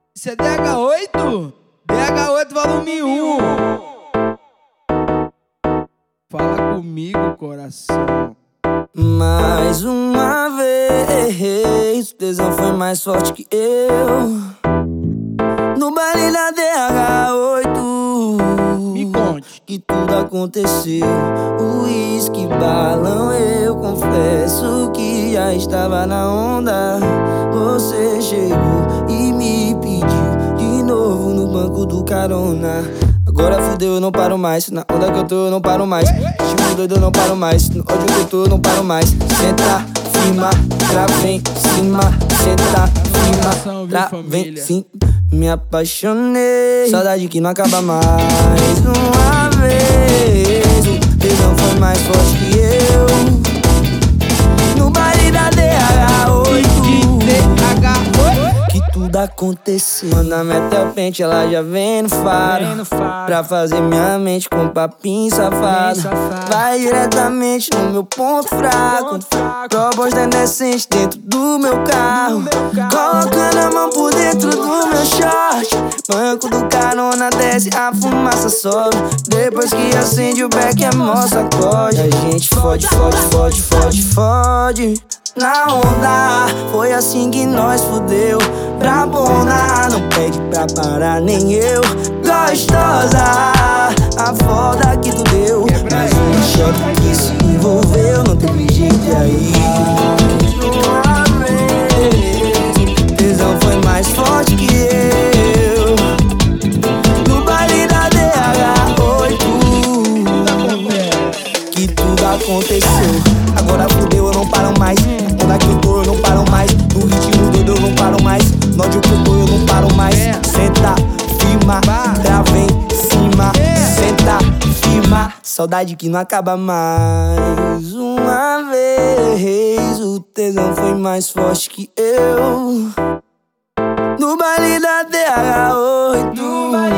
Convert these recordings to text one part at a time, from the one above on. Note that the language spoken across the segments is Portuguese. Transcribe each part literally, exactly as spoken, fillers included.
Isso é D H oito? D H oito volume um. Fala comigo, coração. Mais uma vez, o tesão foi mais forte que eu. No baile da D H oito, Me conte que tudo aconteceu. Uísque, balão, eu confesso que já estava na onda. Você chegou e me pediu de novo no banco do carona. Agora fudeu, eu não paro mais. Na onda que eu tô, eu não paro mais. Tipo doido, eu não paro mais. No ódio que eu tô, eu não paro mais. Senta, firma, trava em cima. Senta, firma, trava em cima. Me apaixonei, saudade que não acaba mais. Uma vez, o tesão foi mais forte que eu. No baile da D H oito, que tudo aconteceu. Manda meter o pente, ela já vem no faro, pra fazer minha mente com papinho safado. Vai diretamente no meu ponto fraco, proposta indecente dentro do meu carro, colocando a mão por dentro do meu short. Banco do carona desce, a fumaça sobe. Depois que acende o beck é mó sacode. A gente fode, fode, fode, fode, fode na onda. Foi assim que nós fudeu. Pra bona, não pede pra parar nem eu. Gostosa, a foda que tu deu. Mas um choque que se envolveu, não teve jeito aí. Uma vez, tesão foi mais forte que eu. No baile da D H oito, que tudo aconteceu. Agora fudeu, eu não paro mais. Na onda que eu tô, eu não paro mais. No ritmo doido, eu não paro mais. No ódio que eu tô, eu não paro mais. Senta, firma, trava em cima. Senta, firma, saudade que não acaba mais. Uma vez, o tesão foi mais forte que eu. No baile da D H oito,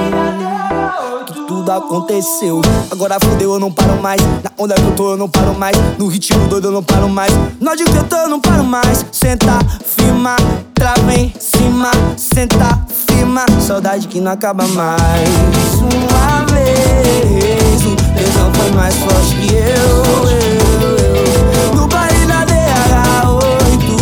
que tudo aconteceu. Agora fudeu, eu não paro mais. Na onda que eu tô, eu não paro mais. No ritmo doido, eu não paro mais. No ódio que eu tô, eu não paro mais. Senta, firma, trava em cima. Senta, firma, saudade que não acaba mais. Uma vez, o tesão foi mais forte que eu, eu, eu. No baile da D H oito,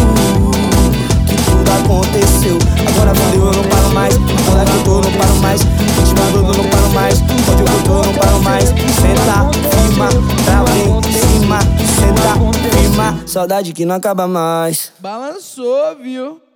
que tudo aconteceu. Agora fudeu, eu não paro mais. Na onda que eu tô, eu não paro mais. Ritmo doido, eu não paro mais. Onde eu tô, eu não paro mais. Senta, firma, trava em cima. Senta, firma, saudade que não acaba mais. balançou, viu?